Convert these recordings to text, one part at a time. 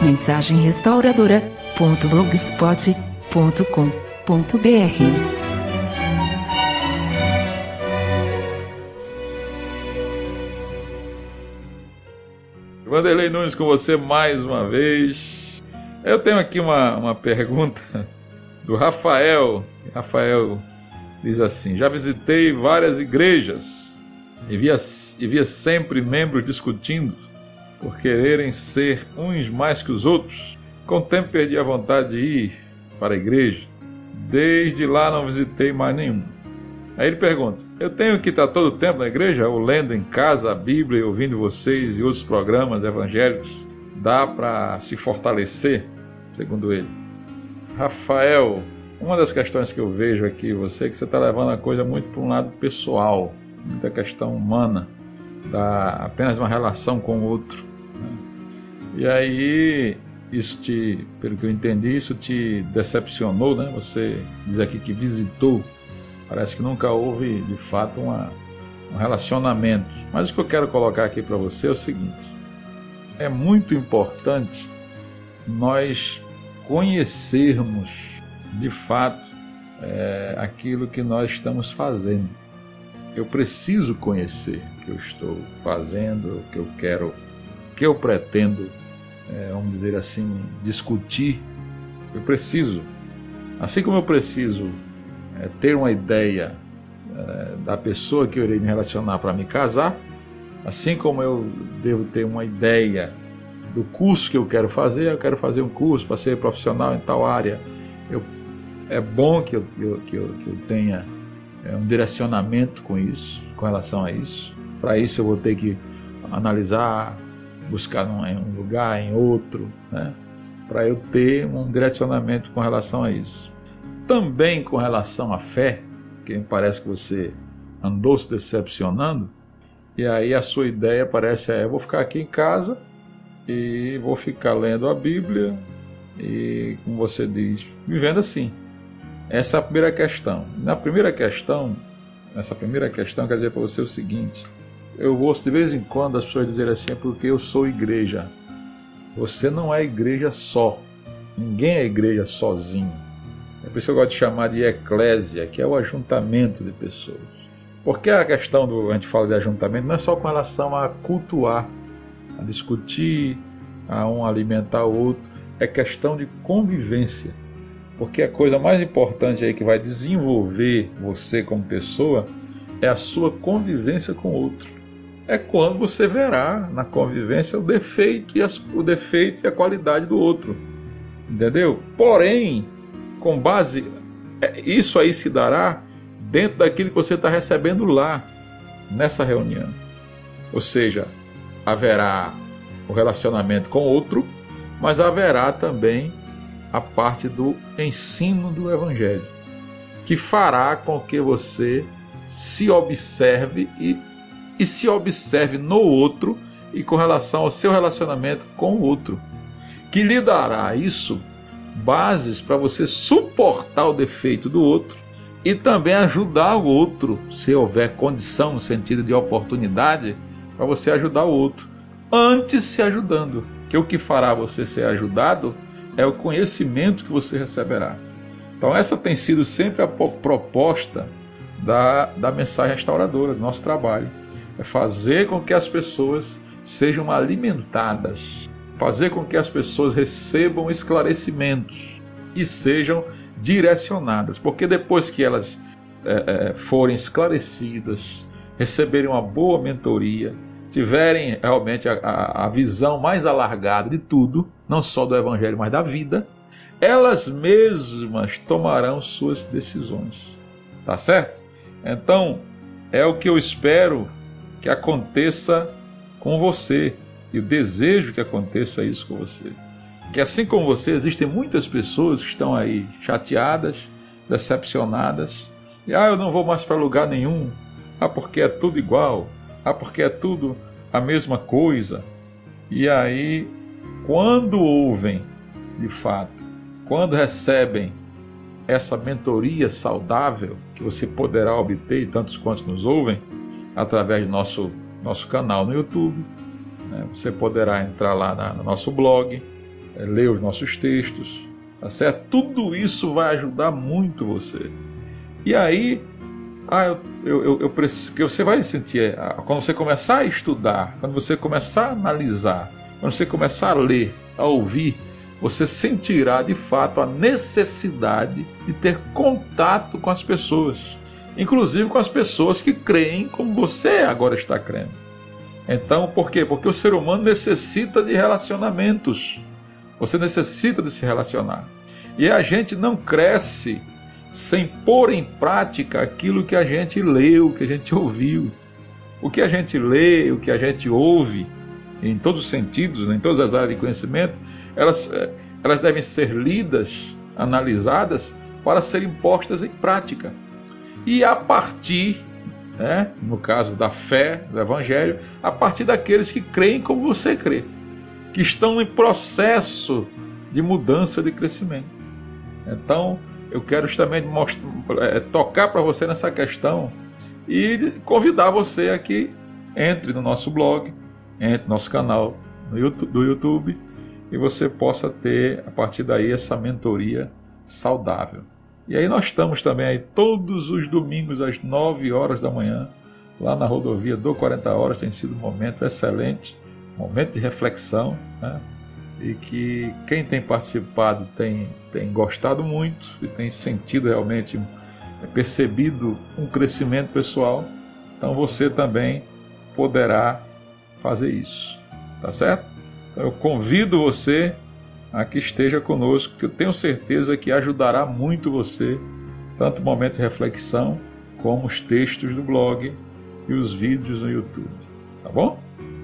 mensagemrestauradora.blogspot.com.br. Vanderlei Nunes com você mais uma vez. Eu tenho aqui uma pergunta do Rafael. Rafael diz assim: já visitei várias igrejas e via sempre membros discutindo por quererem ser uns mais que os outros. Com o tempo perdi a vontade de ir para a igreja. Desde lá não visitei mais nenhum. Aí ele pergunta: eu tenho que estar todo o tempo na igreja, ou lendo em casa a Bíblia e ouvindo vocês e outros programas evangélicos? Dá para se fortalecer? Segundo ele. Rafael, uma das questões que eu vejo aqui em você é que você está levando a coisa muito para um lado pessoal, muita questão humana, apenas uma relação com o outro, né? E aí, pelo que eu entendi, isso te decepcionou, né? Você diz aqui que visitou, parece que nunca houve de fato um relacionamento. Mas o que eu quero colocar aqui para você é o seguinte: é muito importante nós conhecermos de fato aquilo que nós estamos fazendo. Eu preciso conhecer o que eu estou fazendo, o que eu quero, o que eu pretendo, vamos dizer assim, discutir. Eu preciso, assim como eu preciso ter uma ideia da pessoa que eu irei me relacionar para me casar, assim como eu devo ter uma ideia do curso que eu quero fazer um curso para ser profissional em tal área. É bom que eu tenha um direcionamento com relação a isso. Para isso eu vou ter que analisar, buscar em um lugar, em outro, né? Para eu ter um direcionamento com relação a isso. Também com relação à fé, que me parece que você andou se decepcionando, e aí a sua ideia parece eu vou ficar aqui em casa e vou ficar lendo a Bíblia e, como você diz, vivendo assim. Essa é a primeira questão. Essa primeira questão quer dizer para você o seguinte: eu ouço de vez em quando as pessoas dizerem assim: é porque eu sou igreja. Você não é igreja só. Ninguém é igreja sozinho. É por isso que eu gosto de chamar de eclésia, que é o ajuntamento de pessoas. Porque a questão a gente fala de ajuntamento não é só com relação a cultuar, a discutir, a um alimentar o outro. É questão de convivência. Porque a coisa mais importante aí que vai desenvolver você como pessoa é a sua convivência com o outro. É quando você verá na convivência o defeito e a qualidade do outro. Entendeu? Porém, com base, isso aí se dará dentro daquilo que você está recebendo lá, nessa reunião. Ou seja, haverá o relacionamento com o outro, mas haverá também a parte do ensino do Evangelho, que fará com que você se observe e se observe no outro e com relação ao seu relacionamento com o outro, que lhe dará isso bases para você suportar o defeito do outro e também ajudar o outro, se houver condição no sentido de oportunidade, para você ajudar o outro, antes se ajudando, que o que fará você ser ajudado é o conhecimento que você receberá. Então essa tem sido sempre a proposta da mensagem restauradora, do nosso trabalho. É fazer com que as pessoas sejam alimentadas, fazer com que as pessoas recebam esclarecimentos e sejam direcionadas. Porque depois que elas forem esclarecidas, receberem uma boa mentoria, tiverem realmente a visão mais alargada de tudo, não só do Evangelho, mas da vida, elas mesmas tomarão suas decisões. Tá certo? Então, é o que eu espero que aconteça com você, e eu desejo que aconteça isso com você. Que assim como você, existem muitas pessoas que estão aí chateadas, decepcionadas, e eu não vou mais para lugar nenhum, porque é tudo igual, porque é tudo a mesma coisa. E aí, quando ouvem, de fato, quando recebem essa mentoria saudável que você poderá obter, e tantos quantos nos ouvem, através do nosso canal no YouTube, né? Você poderá entrar lá no nosso blog, ler os nossos textos, tá certo? Tudo isso vai ajudar muito você. E aí, que você vai sentir, quando você começar a estudar, quando você começar a analisar, quando você começar a ler, a ouvir, você sentirá de fato a necessidade de ter contato com as pessoas, inclusive com as pessoas que creem como você agora está crendo. Então, por quê? Porque o ser humano necessita de relacionamentos. Você necessita de se relacionar. E a gente não cresce sem pôr em prática aquilo que a gente leu, que a gente ouviu. O que a gente lê, o que a gente ouve, em todos os sentidos, em todas as áreas de conhecimento, elas devem ser lidas, analisadas, para serem postas em prática. E a partir, no caso da fé, do Evangelho, a partir daqueles que creem como você crê, que estão em processo de mudança, de crescimento. Então, eu quero justamente tocar para você nessa questão e convidar você a que entre no nosso blog, entre no nosso canal do YouTube, e você possa ter, a partir daí, essa mentoria saudável. E aí nós estamos também aí todos os domingos às 9 horas da manhã, lá na rodovia do 40 Horas. Tem sido um momento excelente, um momento de reflexão, e que quem tem participado tem gostado muito e tem sentido realmente, percebido um crescimento pessoal. Então você também poderá fazer isso, tá certo? Então eu convido você a que esteja conosco, que eu tenho certeza que ajudará muito você, tanto o momento de reflexão, como os textos do blog e os vídeos no YouTube, tá bom?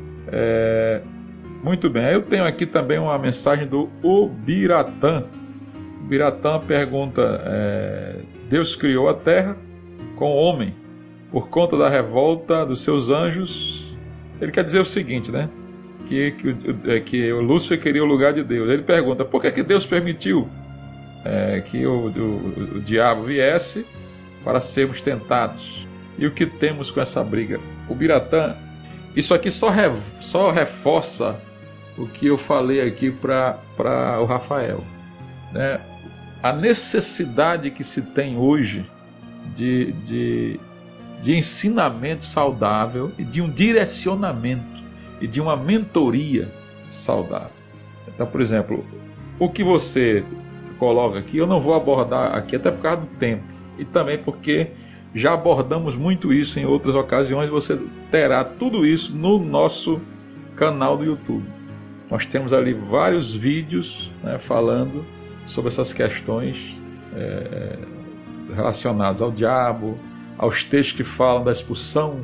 Muito bem, eu tenho aqui também uma mensagem do Ubiratã. O Ubiratã pergunta, Deus criou a terra com o homem por conta da revolta dos seus anjos. Ele quer dizer o seguinte, que o Lúcifer queria o lugar de Deus. Ele pergunta, por que Deus permitiu que o diabo viesse para sermos tentados? E o que temos com essa briga? O Ubiratã, isso aqui só reforça o que eu falei aqui para o Rafael, a necessidade que se tem hoje de ensinamento saudável e de um direcionamento e de uma mentoria saudável. Então, por exemplo, o que você coloca aqui, eu não vou abordar aqui, até por causa do tempo, e também porque já abordamos muito isso em outras ocasiões. Você terá tudo isso no nosso canal do YouTube. Nós temos ali vários vídeos, falando sobre essas questões relacionadas ao diabo, aos textos que falam da expulsão,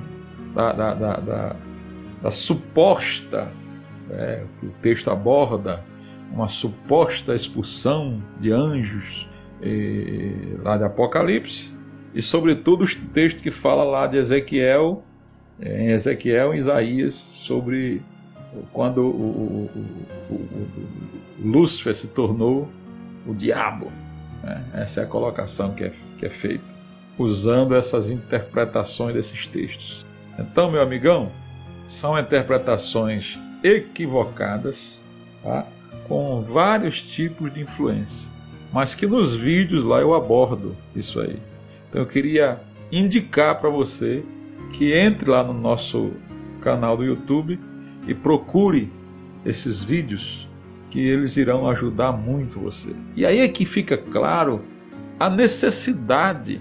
da suposta, que o texto aborda, uma suposta expulsão de anjos lá de Apocalipse, e sobretudo os textos que falam lá de Ezequiel, em Isaías, sobre quando o Lúcifer se tornou o diabo. Essa é a colocação que é feita, usando essas interpretações desses textos. Então, meu amigão, são interpretações equivocadas, com vários tipos de influência, mas que nos vídeos lá eu abordo isso aí. Então eu queria indicar para você que entre lá no nosso canal do YouTube e procure esses vídeos, que eles irão ajudar muito você. E aí é que fica claro a necessidade,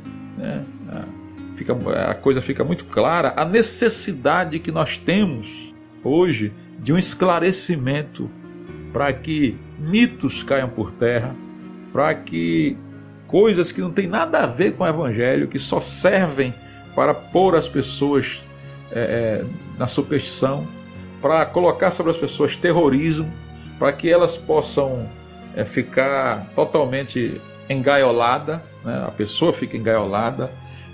a coisa fica muito clara, a necessidade que nós temos hoje de um esclarecimento para que mitos caiam por terra, para que coisas que não têm nada a ver com o Evangelho, que só servem para pôr as pessoas na superstição, para colocar sobre as pessoas terrorismo, para que elas possam ficar totalmente engaioladas, a pessoa fica engaiolada,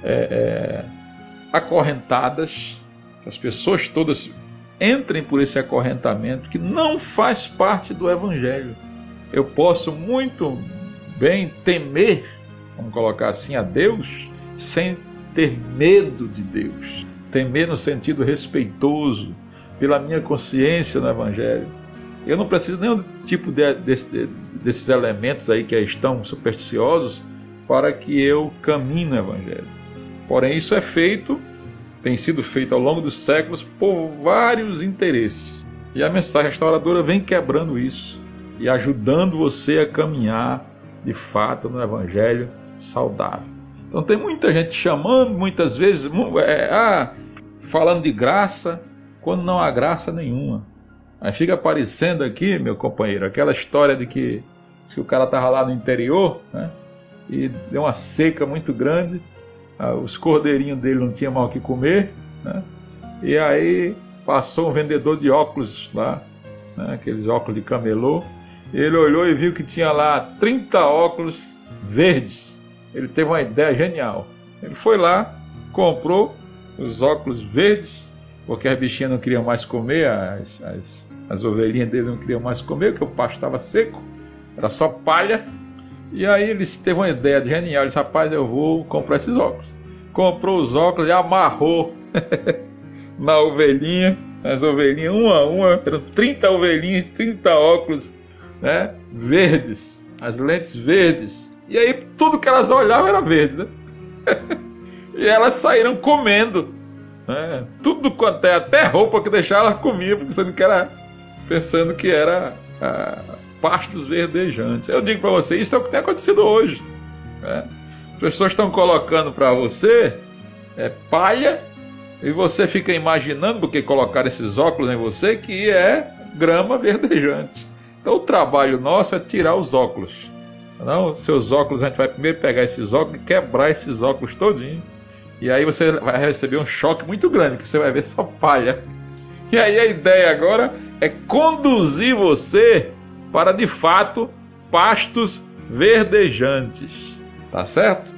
acorrentadas, que as pessoas todas entrem por esse acorrentamento que não faz parte do Evangelho. Eu posso muito bem temer, vamos colocar assim, a Deus, sem ter medo de Deus. Temer no sentido respeitoso, pela minha consciência no Evangelho. Eu não preciso de nenhum tipo desses elementos aí que estão supersticiosos para que eu caminhe no Evangelho. Porém, isso é feito, tem sido feito ao longo dos séculos por vários interesses. E a mensagem restauradora vem quebrando isso e ajudando você a caminhar de fato no Evangelho saudável. Então tem muita gente chamando, muitas vezes, falando de graça, quando não há graça nenhuma. Aí fica aparecendo aqui, meu companheiro, aquela história de que o cara estava lá no interior, né, e deu uma seca muito grande, os cordeirinhos dele não tinham mais o que comer, né, e aí passou um vendedor de óculos lá, né, aqueles óculos de camelô. Ele olhou e viu que tinha lá 30 óculos verdes. Ele teve uma ideia genial. Ele foi lá, comprou os óculos verdes, porque as bichinhas não queriam mais comer, as ovelhinhas dele não queriam mais comer, porque o pasto estava seco, era só palha. E aí ele teve uma ideia genial. Ele disse: rapaz, eu vou comprar esses óculos. Comprou os óculos e amarrou na ovelhinha, as ovelhinhas, uma a uma, eram 30 ovelhinhas, 30 óculos, né, verdes, as lentes verdes. E aí tudo que elas olhavam era verde, né? E elas saíram comendo, né? Tudo quanto é, até roupa que deixaram elas comiam, pensando que era pastos verdejantes. Eu digo para você, isso é o que tem acontecido hoje, né? As pessoas estão colocando para você palha, e você fica imaginando, porque colocaram esses óculos em você, que é grama verdejante. Então o trabalho nosso é tirar os óculos. Não, seus óculos, a gente vai primeiro pegar esses óculos e quebrar esses óculos todinho. E aí você vai receber um choque muito grande, que você vai ver só palha. E aí a ideia agora é conduzir você para, de fato, pastos verdejantes. Tá certo?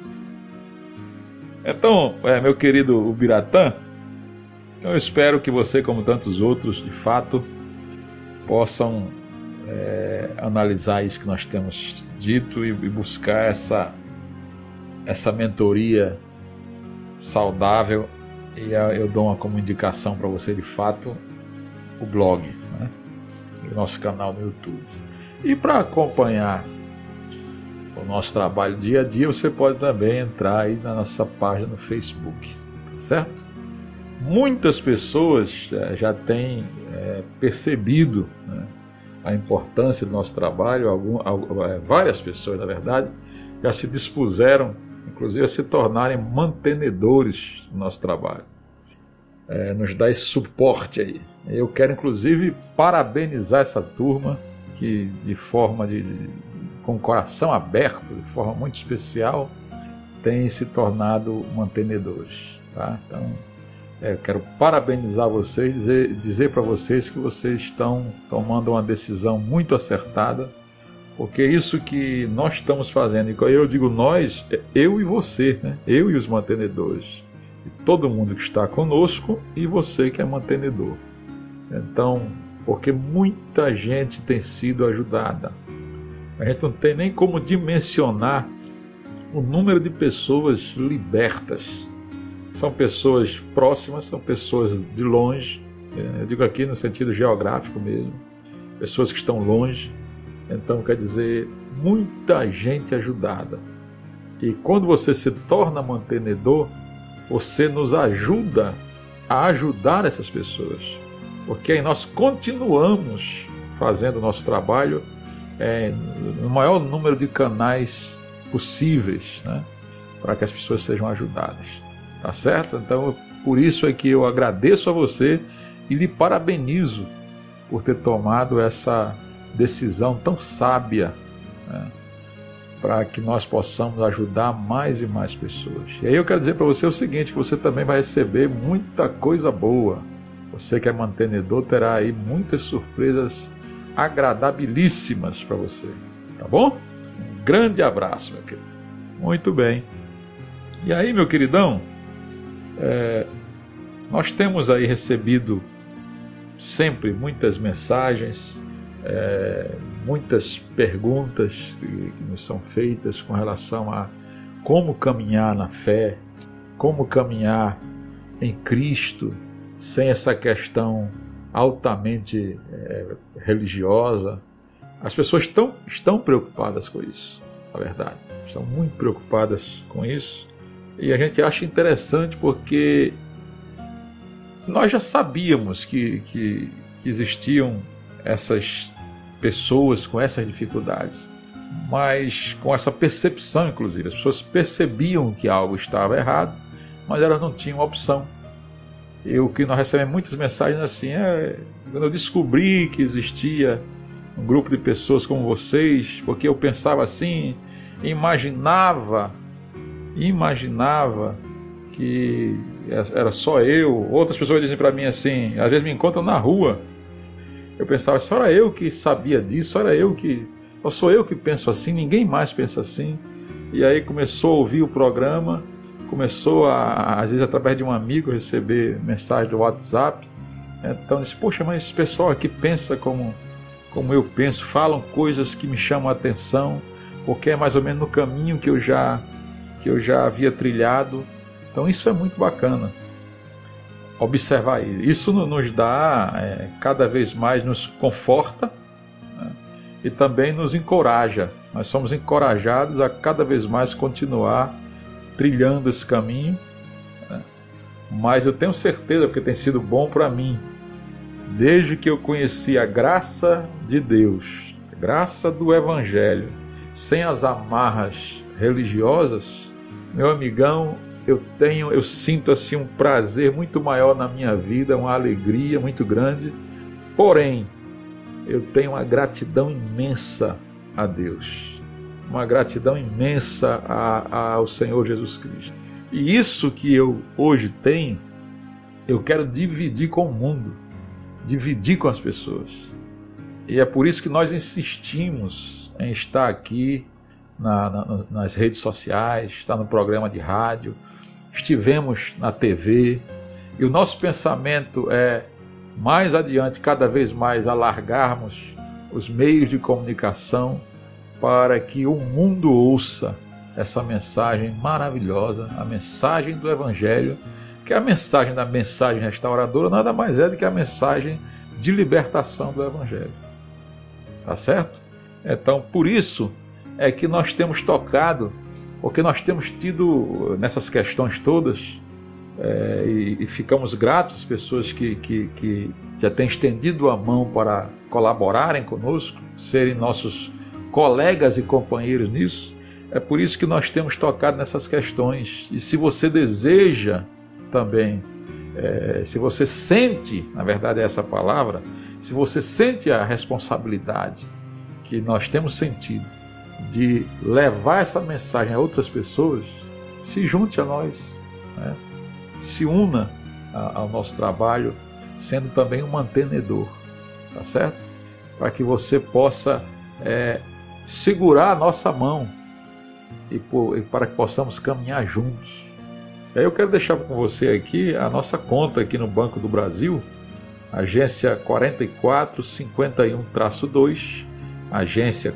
Então, meu querido Ubiratã, eu espero que você, como tantos outros, de fato, possam analisar isso que nós temos dito e buscar essa mentoria saudável. E eu dou como indicação para você, de fato, o blog, né? O nosso canal no YouTube. E para acompanhar o nosso trabalho dia a dia, você pode também entrar aí na nossa página no Facebook, certo? Muitas pessoas já têm percebido, né, a importância do nosso trabalho. Várias pessoas, na verdade, já se dispuseram, inclusive, a se tornarem mantenedores do nosso trabalho. Nos dá esse suporte aí. Eu quero, inclusive, parabenizar essa turma que, com o coração aberto, de forma muito especial, tem se tornado mantenedores. Tá? Então, eu quero parabenizar vocês, dizer para vocês que vocês estão tomando uma decisão muito acertada, porque isso que nós estamos fazendo, e eu digo nós, eu e você, né? Eu e os mantenedores, e todo mundo que está conosco, e você que é mantenedor. Então, porque muita gente tem sido ajudada. A gente não tem nem como dimensionar o número de pessoas libertas. São pessoas próximas, são pessoas de longe, eu digo aqui no sentido geográfico mesmo, pessoas que estão longe. Então, quer dizer, muita gente ajudada. E quando você se torna mantenedor, você nos ajuda a ajudar essas pessoas, porque aí nós continuamos fazendo o nosso trabalho no maior número de canais possíveis, né, para que as pessoas sejam ajudadas. Tá certo? Então, por isso é que eu agradeço a você e lhe parabenizo por ter tomado essa decisão tão sábia, né, para que nós possamos ajudar mais e mais pessoas. E aí eu quero dizer para você o seguinte, que você também vai receber muita coisa boa. Você que é mantenedor terá aí muitas surpresas agradabilíssimas para você. Tá bom? Um grande abraço, meu querido. Muito bem. E aí, meu queridão, nós temos aí recebido sempre muitas mensagens, muitas perguntas que nos são feitas com relação a como caminhar na fé, como caminhar em Cristo, sem essa questão altamente religiosa. As pessoas estão preocupadas com isso, na verdade. Estão muito preocupadas com isso. E a gente acha interessante porque nós já sabíamos que existiam essas pessoas com essas dificuldades, mas com essa percepção, inclusive. As pessoas percebiam que algo estava errado, mas elas não tinham opção. E o que nós recebemos muitas mensagens assim, quando eu descobri que existia um grupo de pessoas como vocês, porque eu pensava assim, imaginava que era só eu. Outras pessoas dizem para mim assim, às vezes me encontram na rua, eu pensava, só era eu que sabia disso, só sou eu que penso assim, ninguém mais pensa assim. E aí começou a ouvir o programa, começou às vezes através de um amigo, receber mensagem do WhatsApp. Então disse, poxa, mas esse pessoal aqui pensa como eu penso, falam coisas que me chamam a atenção, porque é mais ou menos no caminho que eu já havia trilhado. Então isso é muito bacana, observar isso. Isso nos dá, cada vez mais nos conforta, né? E também nos encoraja. Nós somos encorajados a cada vez mais continuar trilhando esse caminho, né? Mas eu tenho certeza, porque tem sido bom para mim, desde que eu conheci a graça de Deus, a graça do Evangelho, sem as amarras religiosas, meu amigão, eu sinto assim um prazer muito maior na minha vida, uma alegria muito grande. Porém, eu tenho uma gratidão imensa a Deus, uma gratidão imensa ao Senhor Jesus Cristo. E isso que eu hoje tenho, eu quero dividir com o mundo, dividir com as pessoas. E é por isso que nós insistimos em estar aqui nas redes sociais, estar no programa de rádio, estivemos na TV, e o nosso pensamento é, mais adiante, cada vez mais alargarmos os meios de comunicação para que o mundo ouça essa mensagem maravilhosa, a mensagem do Evangelho, que é a mensagem da mensagem restauradora, nada mais é do que a mensagem de libertação do Evangelho. Tá certo? Então, por isso é que nós temos tocado, porque nós temos tido nessas questões todas, e ficamos gratos às pessoas que já têm estendido a mão para colaborarem conosco, serem nossos colegas e companheiros nisso. É por isso que nós temos tocado nessas questões. E se você deseja também, se você sente, na verdade é essa palavra, se você sente a responsabilidade que nós temos sentido de levar essa mensagem a outras pessoas, se junte a nós, né? Se una ao nosso trabalho, sendo também um mantenedor, tá certo? Para que você possa segurar a nossa mão e para que possamos caminhar juntos. E aí eu quero deixar com você aqui a nossa conta aqui no Banco do Brasil, agência 4451-2, agência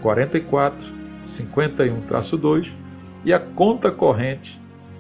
4451-2, e a conta corrente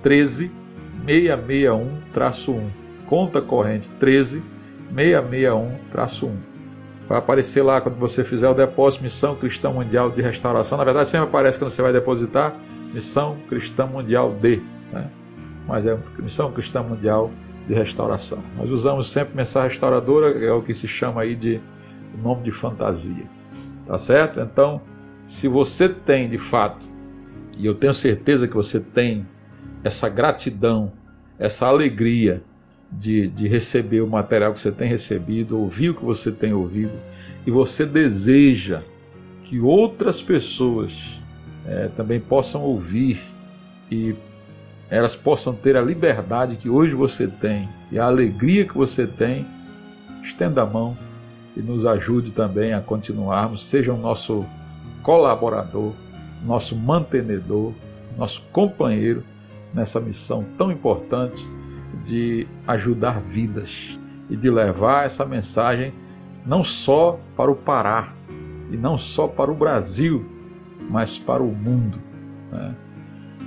13661-1, conta corrente 13661-1. Vai aparecer lá quando você fizer o depósito, Missão Cristã Mundial de Restauração. Na verdade sempre aparece quando você vai depositar, Missão Cristã Mundial de, né? Mas é Missão Cristã Mundial de Restauração. Nós usamos sempre mensagem restauradora, é o que se chama aí de nome de fantasia. Tá certo? Então, se você tem de fato, e eu tenho certeza que você tem essa gratidão, essa alegria de receber o material que você tem recebido, ouvir o que você tem ouvido, e você deseja que outras pessoas também possam ouvir e elas possam ter a liberdade que hoje você tem e a alegria que você tem, estenda a mão e nos ajude também a continuarmos. Seja o nosso colaborador, nosso mantenedor, nosso companheiro nessa missão tão importante de ajudar vidas e de levar essa mensagem não só para o Pará e não só para o Brasil, mas para o mundo, né?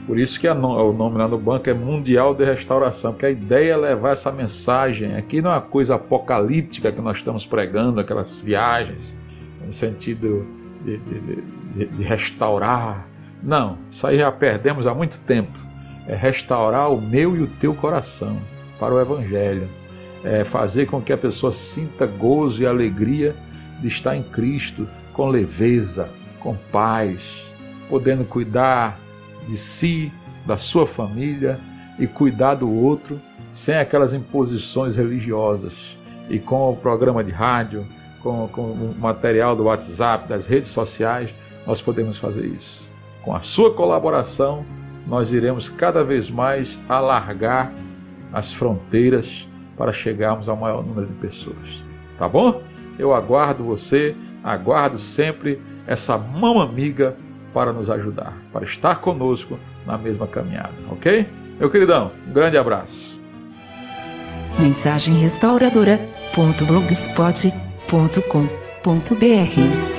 Por isso que o nome lá no banco é Mundial de Restauração, porque a ideia é levar essa mensagem. Aqui não é uma coisa apocalíptica que nós estamos pregando, aquelas viagens, no sentido de restaurar. Não, isso aí já perdemos há muito tempo. É restaurar o meu e o teu coração para o Evangelho. É fazer com que a pessoa sinta gozo e alegria de estar em Cristo, com leveza, com paz, podendo cuidar de si, da sua família e cuidar do outro sem aquelas imposições religiosas. E com o programa de rádio, com o material do WhatsApp, das redes sociais, nós podemos fazer isso. Com a sua colaboração, nós iremos cada vez mais alargar as fronteiras para chegarmos ao maior número de pessoas. Tá bom? Eu aguardo você, aguardo sempre essa mão amiga para nos ajudar, para estar conosco na mesma caminhada, ok? Meu queridão, um grande abraço. Mensagemrestauradora.blogspot.com.br